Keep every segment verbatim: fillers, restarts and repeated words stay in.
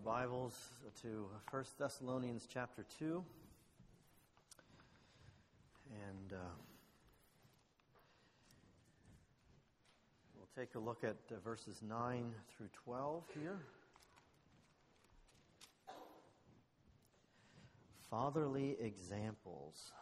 Bibles to First Thessalonians chapter two. And uh, we'll take a look at uh, verses nine through twelve here. Fatherly examples.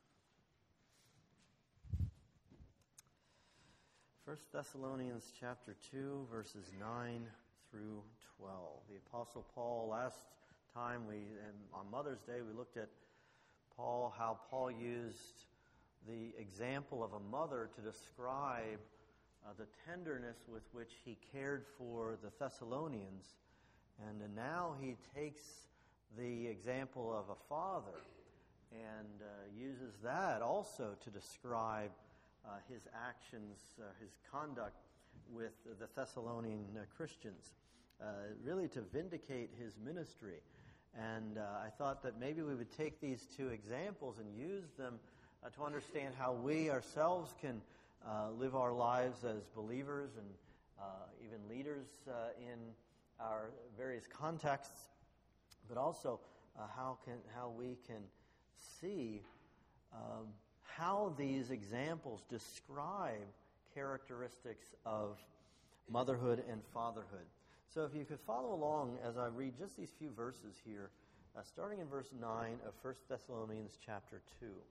First Thessalonians chapter two, verses nine through twelve. The Apostle Paul, last time we, and on Mother's Day, we looked at Paul, how Paul used the example of a mother to describe uh, the tenderness with which he cared for the Thessalonians. And now he takes the example of a father and uh, uses that also to describe uh, his actions, uh, his conduct with the Thessalonian uh, Christians, uh, really to vindicate his ministry. And uh, I thought that maybe we would take these two examples and use them uh, to understand how we ourselves can uh, live our lives as believers and uh, even leaders uh, in our various contexts, but also uh, how can how we can see um, how these examples describe characteristics of motherhood and fatherhood. So if you could follow along as I read just these few verses here, uh, starting in verse nine of First Thessalonians chapter two.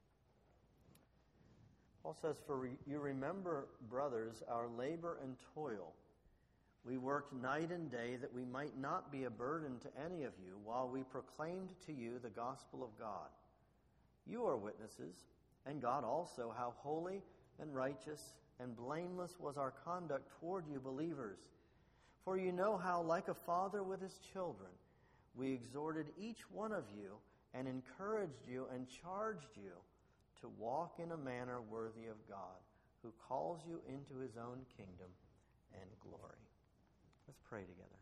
Paul says, "For re- you remember, brothers, our labor and toil. We worked night and day that we might not be a burden to any of you while we proclaimed to you the gospel of God. You are witnesses, and God also, how holy and righteous and blameless was our conduct toward you believers. For you know how, like a father with his children, we exhorted each one of you and encouraged you and charged you to walk in a manner worthy of God, who calls you into his own kingdom and glory." Let's pray together.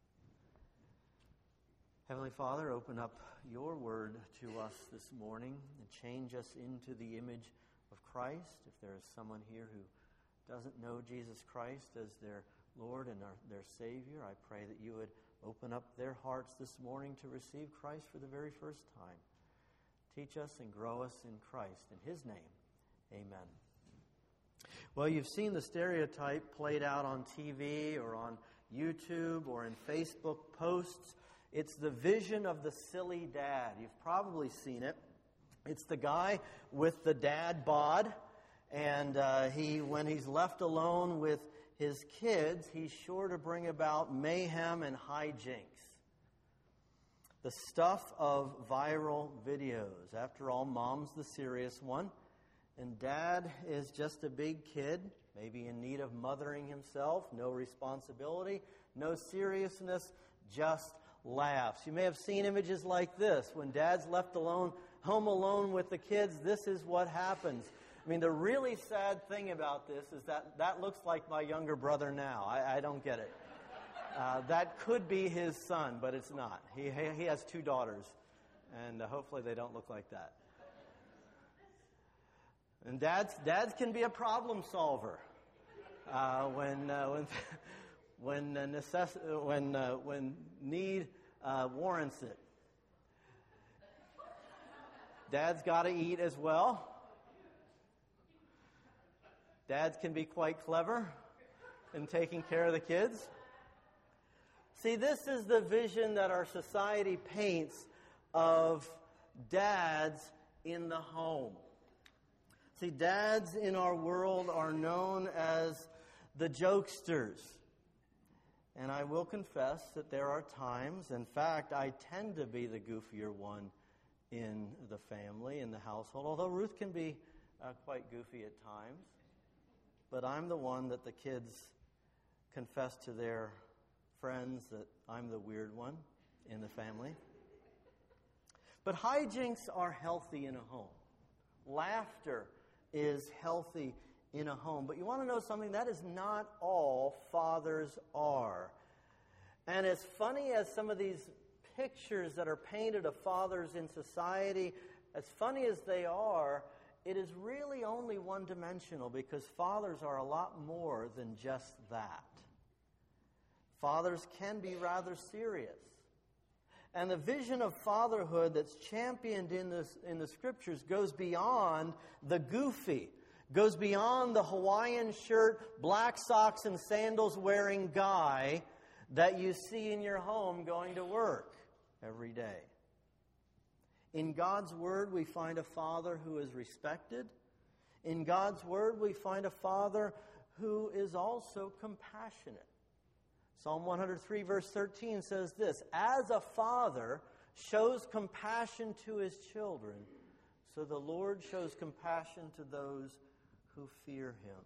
Heavenly Father, open up your word to us this morning and change us into the image of Christ. If there is someone here who doesn't know Jesus Christ as their Lord and our, their Savior, I pray that you would open up their hearts this morning to receive Christ for the very first time. Teach us and grow us in Christ. In his name, amen. Well, you've seen the stereotype played out on T V or on YouTube or in Facebook posts. It's the vision of the silly dad. You've probably seen it. It's the guy with the dad bod, and uh, he, when he's left alone with his kids, he's sure to bring about mayhem and hijinks. The stuff of viral videos. After all, mom's the serious one, and dad is just a big kid, maybe in need of mothering himself, no responsibility, no seriousness, just laughs. You may have seen images like this. When dad's left alone, home alone with the kids, this is what happens. I mean, the really sad thing about this is that that looks like my younger brother now. I, I don't get it. Uh, that could be his son, but it's not. He, he has two daughters, and uh, hopefully they don't look like that. And dads, dads can be a problem solver uh, when uh, when when uh, necess- when uh, when need uh, warrants it. Dad's got to eat as well. Dads can be quite clever in taking care of the kids. See, this is the vision that our society paints of dads in the home. See, dads in our world are known as the jokesters. And I will confess that there are times, in fact, I tend to be the goofier one in the family, in the household, although Ruth can be uh, quite goofy at times. But I'm the one that the kids confess to their friends that I'm the weird one in the family. But hijinks are healthy in a home. Laughter is healthy in a home. But you want to know something? That is not all fathers are. And as funny as some of these pictures that are painted of fathers in society, as funny as they are, it is really only one-dimensional, because fathers are a lot more than just that. Fathers can be rather serious. And the vision of fatherhood that's championed in, this, in the Scriptures goes beyond the goofy, goes beyond the Hawaiian shirt, black socks, and sandals wearing guy that you see in your home going to work every day. In God's Word, we find a father who is respected. In God's Word, we find a father who is also compassionate. Psalm one hundred three, verse thirteen says this, "As a father shows compassion to his children, so the Lord shows compassion to those who fear him."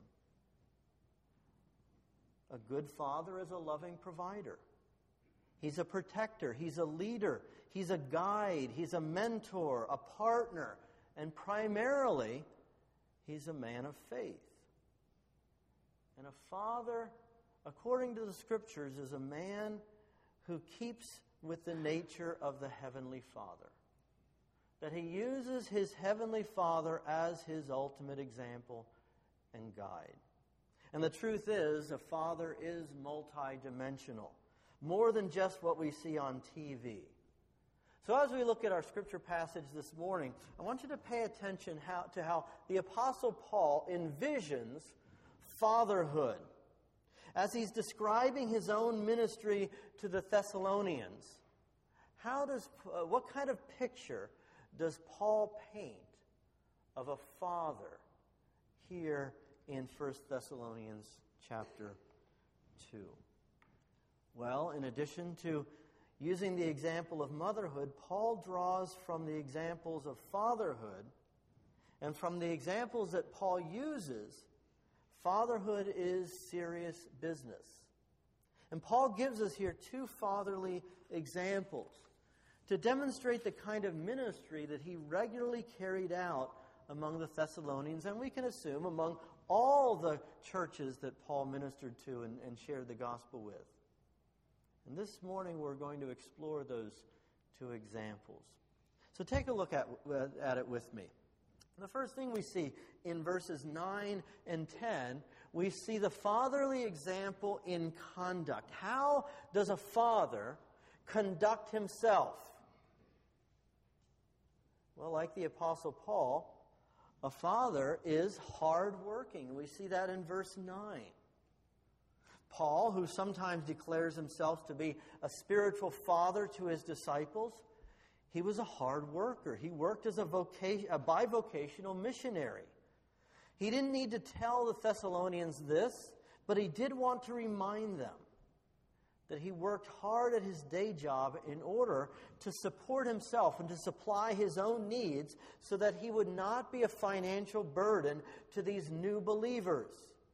A good father is a loving provider. He's a protector. He's a leader. He's a guide. He's a mentor, a partner. And primarily, he's a man of faith. And a father, according to the Scriptures, is a man who keeps with the nature of the Heavenly Father. That he uses his Heavenly Father as his ultimate example and guide. And the truth is, a father is multidimensional, more than just what we see on T V. So as we look at our Scripture passage this morning, I want you to pay attention how, to how the Apostle Paul envisions fatherhood as he's describing his own ministry to the Thessalonians. How does, uh, what kind of picture does Paul paint of a father here in First Thessalonians chapter two? Well, in addition to using the example of motherhood, Paul draws from the examples of fatherhood, and from the examples that Paul uses, fatherhood is serious business. And Paul gives us here two fatherly examples to demonstrate the kind of ministry that he regularly carried out among the Thessalonians, and we can assume among all the churches that Paul ministered to and, and shared the gospel with. And this morning we're going to explore those two examples. So take a look at, at it with me. The first thing we see in verses nine and ten, we see the fatherly example in conduct. How does a father conduct himself? Well, like the Apostle Paul, a father is hardworking. We see that in verse nine. Paul, who sometimes declares himself to be a spiritual father to his disciples, he was a hard worker. He worked as a, vocation, a bivocational missionary. He didn't need to tell the Thessalonians this, but he did want to remind them that he worked hard at his day job in order to support himself and to supply his own needs so that he would not be a financial burden to these new believers.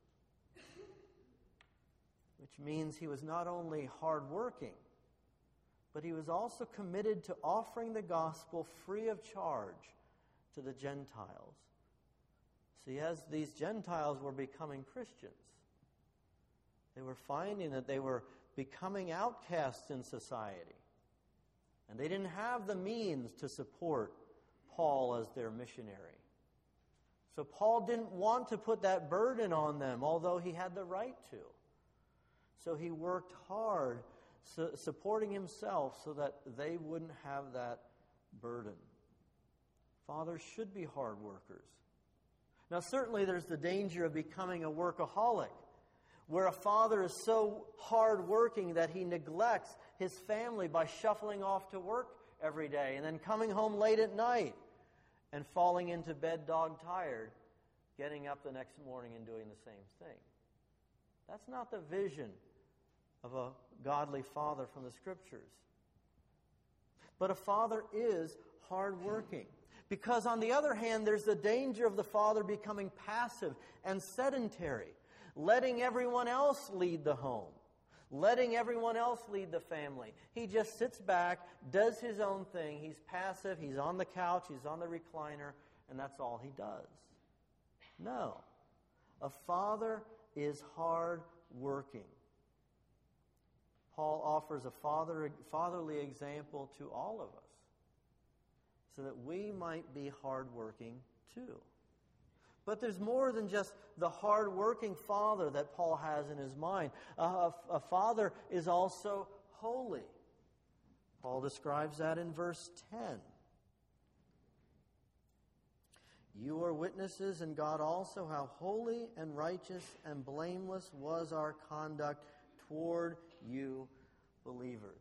Which means he was not only hardworking, but he was also committed to offering the gospel free of charge to the Gentiles. See, as these Gentiles were becoming Christians, they were finding that they were becoming outcasts in society. And they didn't have the means to support Paul as their missionary. So Paul didn't want to put that burden on them, although he had the right to. So he worked hard su- supporting himself so that they wouldn't have that burden. Fathers should be hard workers. Now certainly there's the danger of becoming a workaholic, where a father is so hard-working that he neglects his family by shuffling off to work every day and then coming home late at night and falling into bed dog-tired, getting up the next morning and doing the same thing. That's not the vision of a godly father from the Scriptures. But a father is hard-working. Because on the other hand, there's the danger of the father becoming passive and sedentary, letting everyone else lead the home, letting everyone else lead the family. He just sits back, does his own thing. He's passive, he's on the couch, he's on the recliner, and that's all he does. No. A father is hard-working. Paul offers a father, fatherly example to all of us so that we might be hardworking too. But there's more than just the hardworking father that Paul has in his mind. Uh, a, a father is also holy. Paul describes that in verse ten. You are witnesses, and God also, how holy and righteous and blameless was our conduct toward you believers.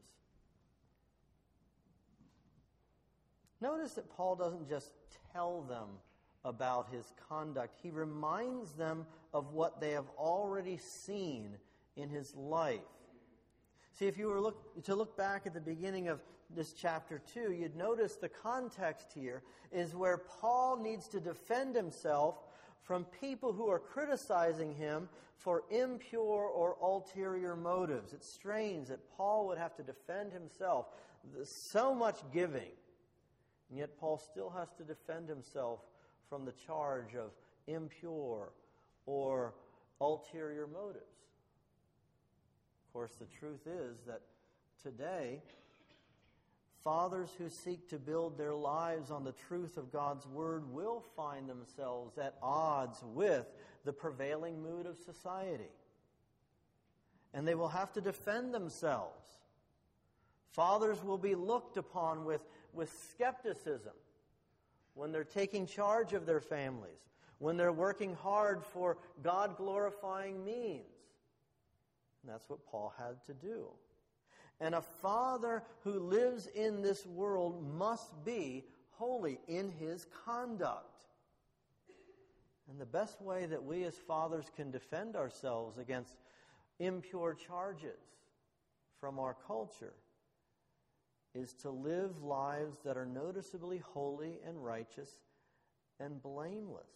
Notice that Paul doesn't just tell them about his conduct. He reminds them of what they have already seen in his life. See, if you were look, to look back at the beginning of this chapter two, you'd notice the context here is where Paul needs to defend himself from people who are criticizing him for impure or ulterior motives. It's strange that Paul would have to defend himself. There's so much giving, and yet Paul still has to defend himself from the charge of impure or ulterior motives. Of course, the truth is that today, fathers who seek to build their lives on the truth of God's Word will find themselves at odds with the prevailing mood of society. And they will have to defend themselves. Fathers will be looked upon with, with skepticism when they're taking charge of their families, when they're working hard for God-glorifying means. And that's what Paul had to do. And a father who lives in this world must be holy in his conduct. And the best way that we as fathers can defend ourselves against impure charges from our culture is to live lives that are noticeably holy and righteous and blameless.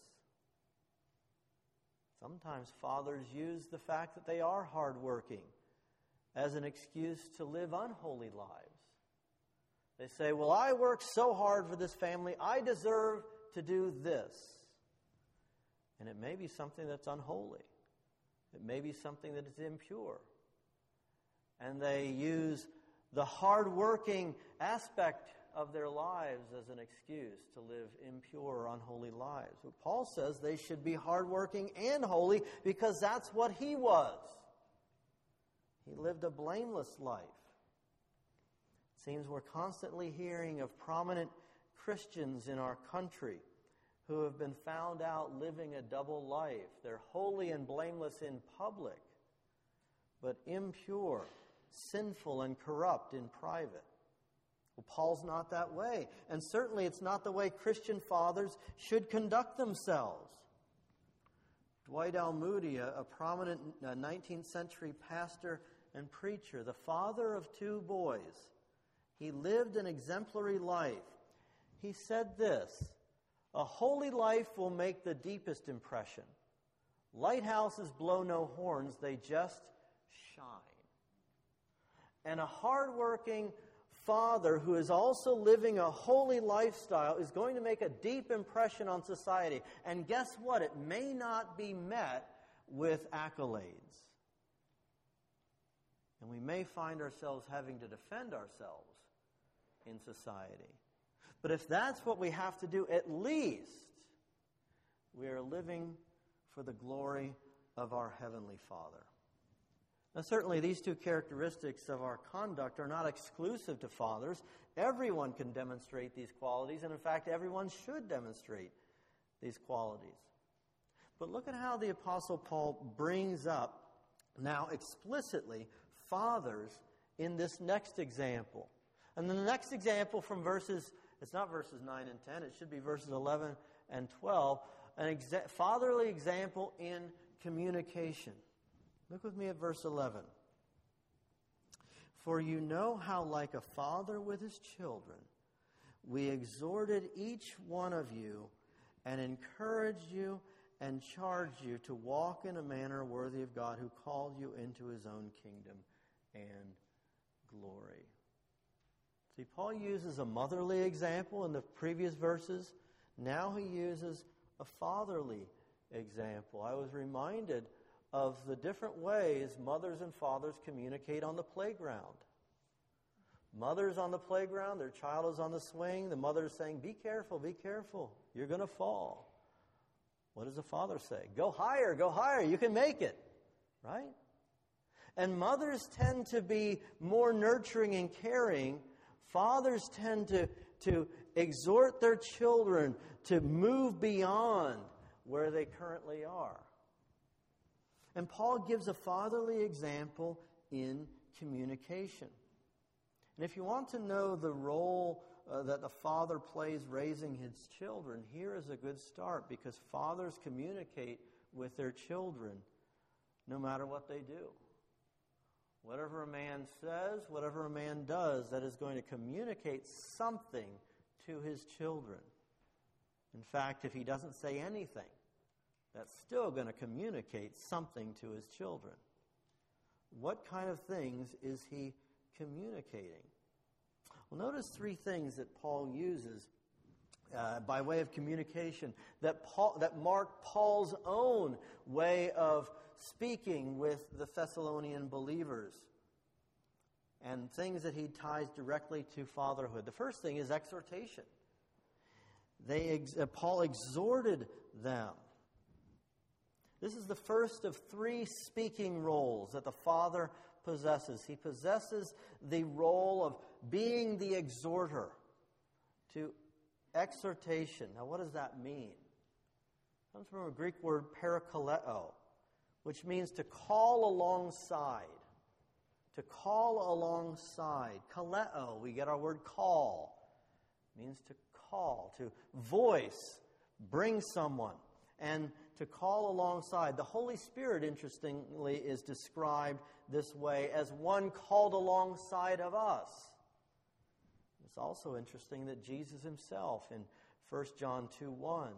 Sometimes fathers use the fact that they are hardworking as an excuse to live unholy lives. They say, well, I worked so hard for this family, I deserve to do this. And it may be something that's unholy. It may be something that is impure. And they use the hardworking aspect of their lives as an excuse to live impure or unholy lives. But Paul says they should be hardworking and holy because that's what he was. He lived a blameless life. It seems we're constantly hearing of prominent Christians in our country who have been found out living a double life. They're holy and blameless in public, but impure, sinful, and corrupt in private. Well, Paul's not that way. And certainly it's not the way Christian fathers should conduct themselves. Dwight L. Moody, a, a prominent uh, nineteenth century pastor and preacher, the father of two boys, he lived an exemplary life. He said this, "A holy life will make the deepest impression. Lighthouses blow no horns, they just shine." And a hardworking father who is also living a holy lifestyle is going to make a deep impression on society. And guess what? It may not be met with accolades. And we may find ourselves having to defend ourselves in society. But if that's what we have to do, at least we are living for the glory of our Heavenly Father. Now, certainly these two characteristics of our conduct are not exclusive to fathers. Everyone can demonstrate these qualities, and in fact, everyone should demonstrate these qualities. But look at how the Apostle Paul brings up, now explicitly, fathers in this next example. And the next example from verses, it's not verses nine and ten, it should be verses eleven and twelve, an exa- fatherly example in communication. Look with me at verse eleven. "For you know how, like a father with his children, we exhorted each one of you and encouraged you and charged you to walk in a manner worthy of God who called you into his own kingdom and glory." See, Paul uses a motherly example in the previous verses. Now he uses a fatherly example. I was reminded of the different ways mothers and fathers communicate on the playground. Mothers on the playground, their child is on the swing, the mother is saying, "Be careful, be careful, you're going to fall." What does the father say? "Go higher, go higher, you can make it." Right? And mothers tend to be more nurturing and caring Fathers tend to, to exhort their children to move beyond where they currently are. And Paul gives a fatherly example in communication. And if you want to know the role uh, that the father plays raising his children, here is a good start, because fathers communicate with their children no matter what they do. Whatever a man says, whatever a man does, that is going to communicate something to his children. In fact, if he doesn't say anything, that's still going to communicate something to his children. What kind of things is he communicating? Well, notice three things that Paul uses uh, by way of communication that Paul, that mark Paul's own way of speaking with the Thessalonian believers, and things that he ties directly to fatherhood. The first thing is exhortation. They ex- uh, Paul exhorted them. This is the first of three speaking roles that the father possesses. He possesses the role of being the exhorter to exhortation. Now, what does that mean? It comes from a Greek word parakaleo, which means to call alongside. To call alongside. Kaleo, we get our word call. It means to call, to voice, bring someone, and to call alongside. The Holy Spirit, interestingly, is described this way as one called alongside of us. It's also interesting that Jesus himself in First John two one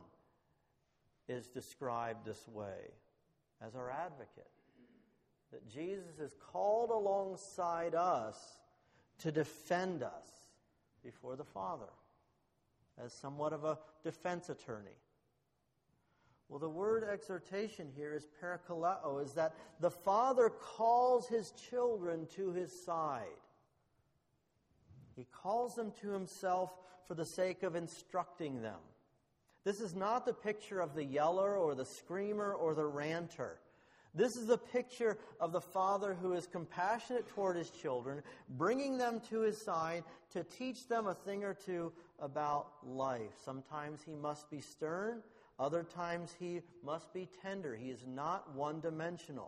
is described this way as our advocate. That Jesus is called alongside us to defend us before the Father as somewhat of a defense attorney. Well, the word exhortation here is parakaleo, is that the Father calls his children to his side. He calls them to himself for the sake of instructing them. This is not the picture of the yeller or the screamer or the ranter. This is the picture of the father who is compassionate toward his children, bringing them to his side to teach them a thing or two about life. Sometimes he must be stern. Other times he must be tender. He is not one-dimensional.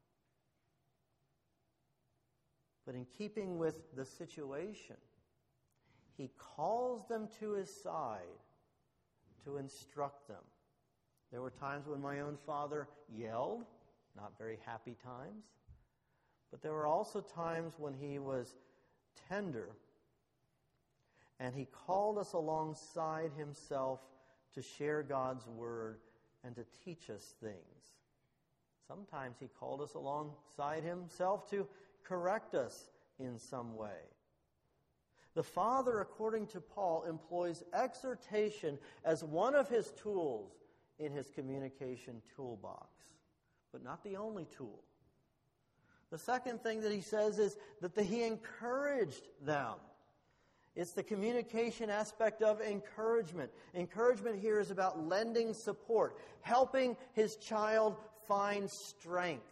But in keeping with the situation, he calls them to his side to instruct them. There were times when my own father yelled, not very happy times. But there were also times when he was tender, and he called us alongside himself to share God's word and to teach us things. Sometimes he called us alongside himself to correct us in some way. The Father, according to Paul, employs exhortation as one of his tools in his communication toolbox, but not the only tool. The second thing that he says is that the, he encouraged them. It's the communication aspect of encouragement. Encouragement here is about lending support, helping his child find strength.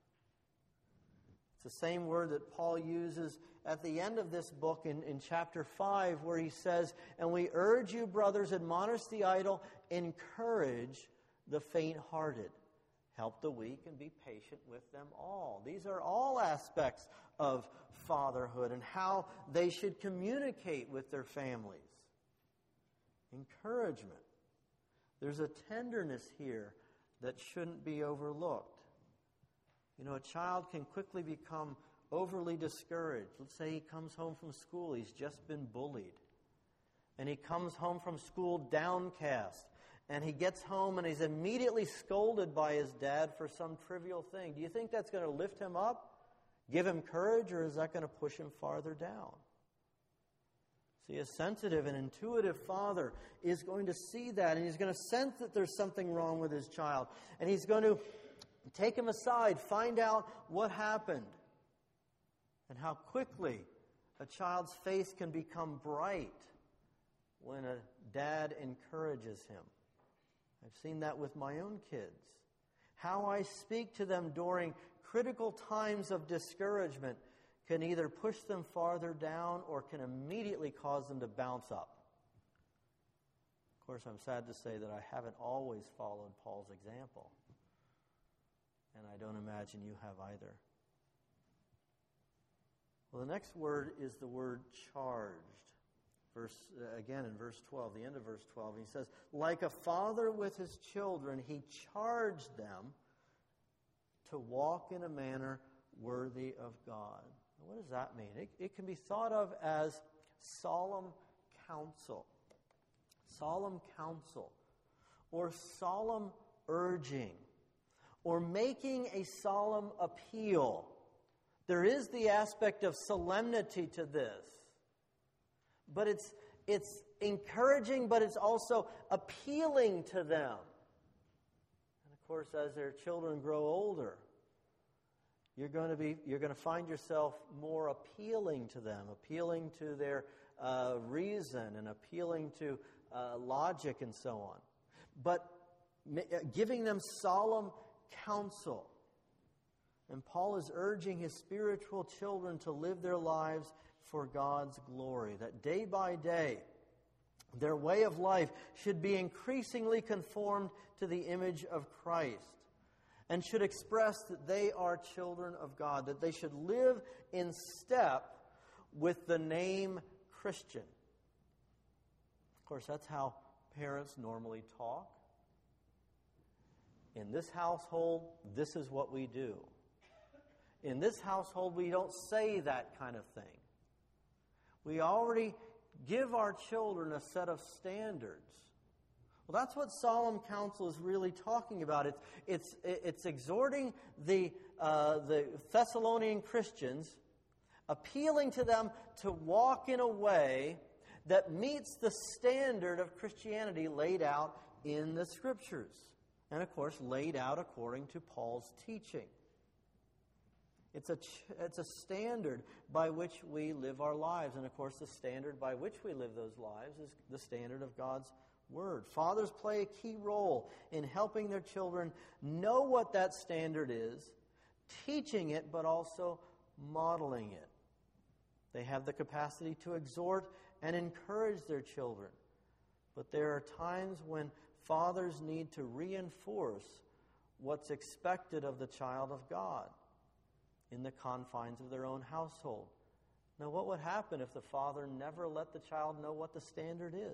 It's the same word that Paul uses at the end of this book in, in chapter five, where he says, "And we urge you, brothers, admonish the idle, encourage the faint-hearted. Help the weak and be patient with them all." These are all aspects of fatherhood and how they should communicate with their families. Encouragement. There's a tenderness here that shouldn't be overlooked. You know, a child can quickly become overly discouraged. Let's say he comes home from school, he's just been bullied. And he comes home from school downcast. And he gets home and he's immediately scolded by his dad for some trivial thing. Do you think that's going to lift him up, give him courage, or is that going to push him farther down? See, a sensitive and intuitive father is going to see that, and he's going to sense that there's something wrong with his child. And he's going to take him aside, find out what happened, and how quickly a child's face can become bright when a dad encourages him. I've seen that with my own kids. How I speak to them during critical times of discouragement can either push them farther down or can immediately cause them to bounce up. Of course, I'm sad to say that I haven't always followed Paul's example, and I don't imagine you have either. Well, the next word is the word charged. Verse uh, again in verse twelve, the end of verse twelve, he says, like a father with his children, he charged them to walk in a manner worthy of God. Now, what does that mean? It, it can be thought of as solemn counsel. Solemn counsel, or solemn urging, or making a solemn appeal. There is the aspect of solemnity to this. But it's it's encouraging, but it's also appealing to them. And of course, as their children grow older, you're going to be you're going to find yourself more appealing to them, appealing to their uh, reason, and appealing to uh, logic, and so on. But giving them solemn counsel. And Paul is urging his spiritual children to live their lives for God's glory, that day by day, their way of life should be increasingly conformed to the image of Christ and should express that they are children of God, that they should live in step with the name Christian. Of course, that's how parents normally talk. In this household, this is what we do. In this household, we don't say that kind of thing. We already give our children a set of standards. Well, that's what solemn counsel is really talking about. It's it's it's exhorting the uh, the Thessalonian Christians, appealing to them to walk in a way that meets the standard of Christianity laid out in the Scriptures, and of course laid out according to Paul's teaching. It's a it's a standard by which we live our lives. And of course, the standard by which we live those lives is the standard of God's Word. Fathers play a key role in helping their children know what that standard is, teaching it, but also modeling it. They have the capacity to exhort and encourage their children. But there are times when fathers need to reinforce what's expected of the child of God in the confines of their own household. Now, what would happen if the father never let the child know what the standard is?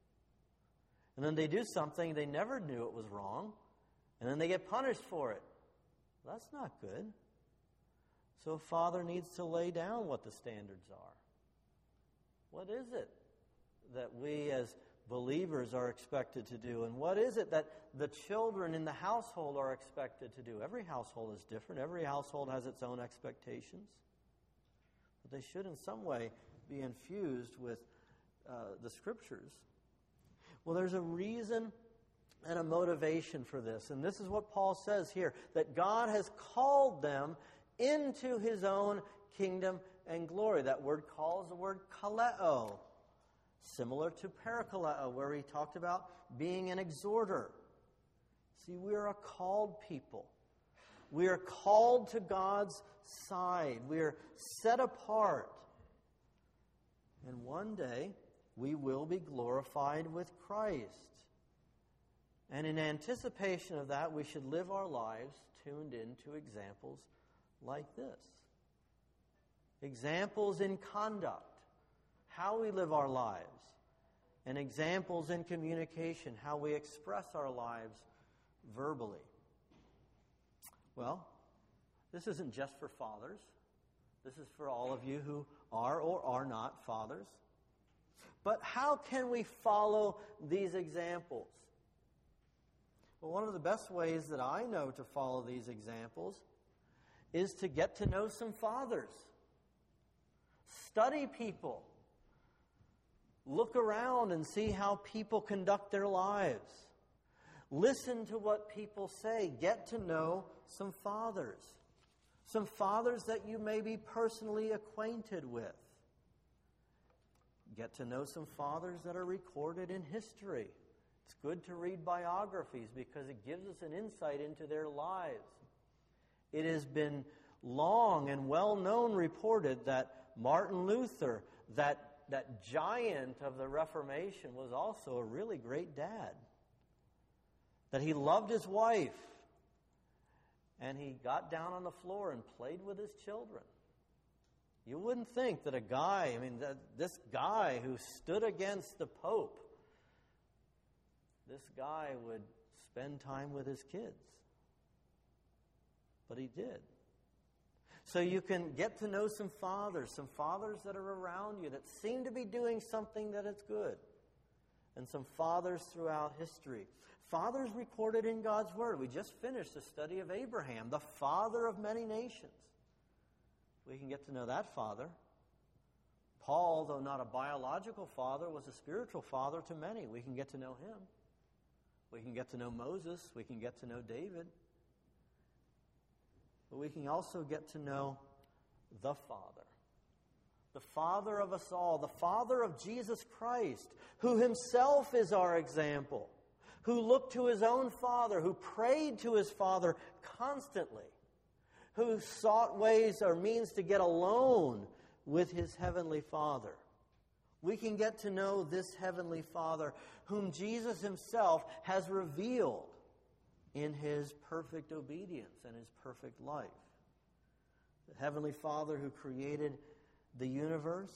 And then they do something they never knew it was wrong, and then they get punished for it. That's not good. So a father needs to lay down what the standards are. What is it that we as believers are expected to do? And what is it that the children in the household are expected to do? Every household is different. Every household has its own expectations. But they should in some way be infused with uh, the Scriptures. Well, there's a reason and a motivation for this. And this is what Paul says here, that God has called them into his own kingdom and glory. That word call is the word kaleo, similar to parakaleo, where he talked about being an exhorter. See, we are a called people. We are called to God's side. We are set apart. And one day, we will be glorified with Christ. And in anticipation of that, we should live our lives tuned into examples like this. Examples in conduct, how we live our lives. And examples in communication, how we express our lives verbally. Well, this isn't just for fathers. This is for all of you who are or are not fathers. But how can we follow these examples? Well, one of the best ways that I know to follow these examples is to get to know some fathers. Study people. Look around and see how people conduct their lives. Listen to what people say. Get to know some fathers. Some fathers that you may be personally acquainted with. Get to know some fathers that are recorded in history. It's good to read biographies because it gives us an insight into their lives. It has been long and well-known reported that Martin Luther, that, that giant of the Reformation, was also a really great dad. That he loved his wife, and he got down on the floor and played with his children. You wouldn't think that a guy, I mean, that this guy who stood against the Pope, this guy would spend time with his kids. But he did. So you can get to know some fathers, some fathers that are around you that seem to be doing something that is good. And some fathers throughout history. Fathers recorded in God's Word. We just finished a study of Abraham, the father of many nations. We can get to know that father. Paul, though not a biological father, was a spiritual father to many. We can get to know him. We can get to know Moses. We can get to know David. But we can also get to know the Father. The Father of us all. The Father of Jesus Christ, who himself is our example. Who looked to his own Father. Who prayed to his Father constantly. Who sought ways or means to get alone with his heavenly Father. We can get to know this heavenly Father whom Jesus himself has revealed in his perfect obedience and his perfect life. The heavenly Father who created the universe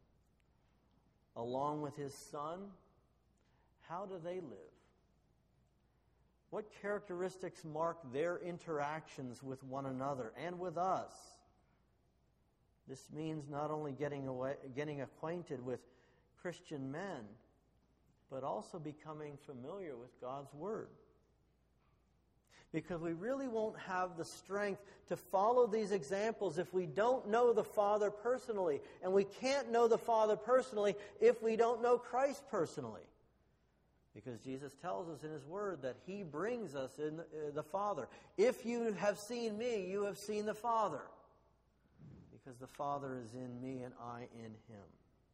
along with his Son. How do they live? What characteristics mark their interactions with one another and with us? This means not only getting away, getting acquainted with Christian men, but also becoming familiar with God's Word. Because we really won't have the strength to follow these examples if we don't know the Father personally. And we can't know the Father personally if we don't know Christ personally. Because Jesus tells us in his Word that he brings us in the, uh, the Father. If you have seen me, you have seen the Father. Because the Father is in me and I in him.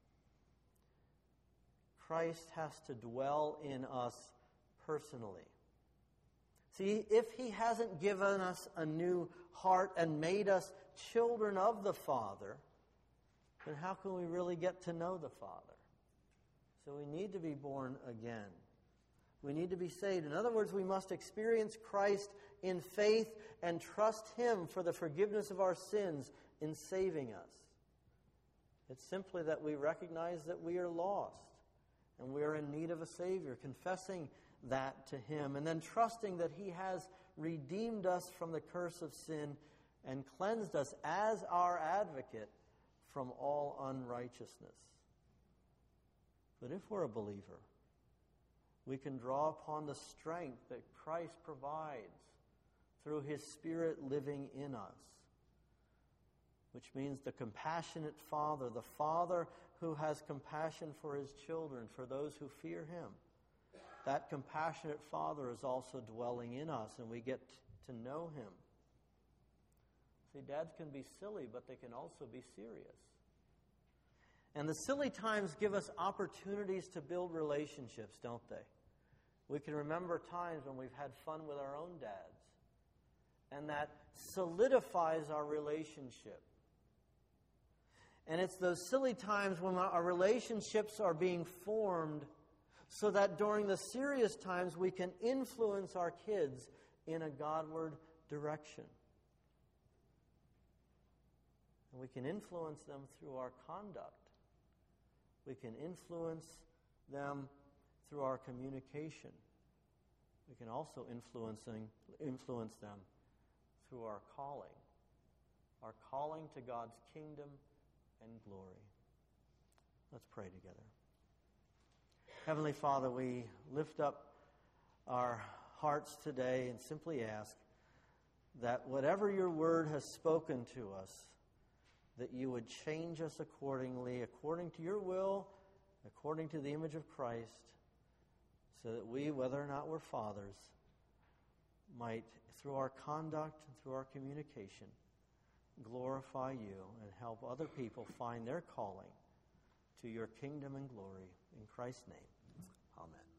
Christ has to dwell in us personally. See, if he hasn't given us a new heart and made us children of the Father, then how can we really get to know the Father? So we need to be born again. We need to be saved. In other words, we must experience Christ in faith and trust him for the forgiveness of our sins in saving us. It's simply that we recognize that we are lost and we are in need of a Savior, confessing that to him, and then trusting that he has redeemed us from the curse of sin and cleansed us as our advocate from all unrighteousness. But if we're a believer, we can draw upon the strength that Christ provides through his Spirit living in us, which means the compassionate Father, the Father who has compassion for his children, for those who fear him. That compassionate Father is also dwelling in us, and we get to know him. See, dads can be silly, but they can also be serious. And the silly times give us opportunities to build relationships, don't they? We can remember times when we've had fun with our own dads, and that solidifies our relationship. And it's those silly times when our relationships are being formed so that during the serious times we can influence our kids in a Godward direction. And we can influence them through our conduct. We can influence them through our communication. We can also influencing, influence them through our calling. Our calling to God's kingdom and glory. Let's pray together. Heavenly Father, we lift up our hearts today and simply ask that whatever your word has spoken to us, that you would change us accordingly, according to your will, according to the image of Christ, so that we, whether or not we're fathers, might, through our conduct and through our communication, glorify you and help other people find their calling to your kingdom and glory. In Christ's name, amen.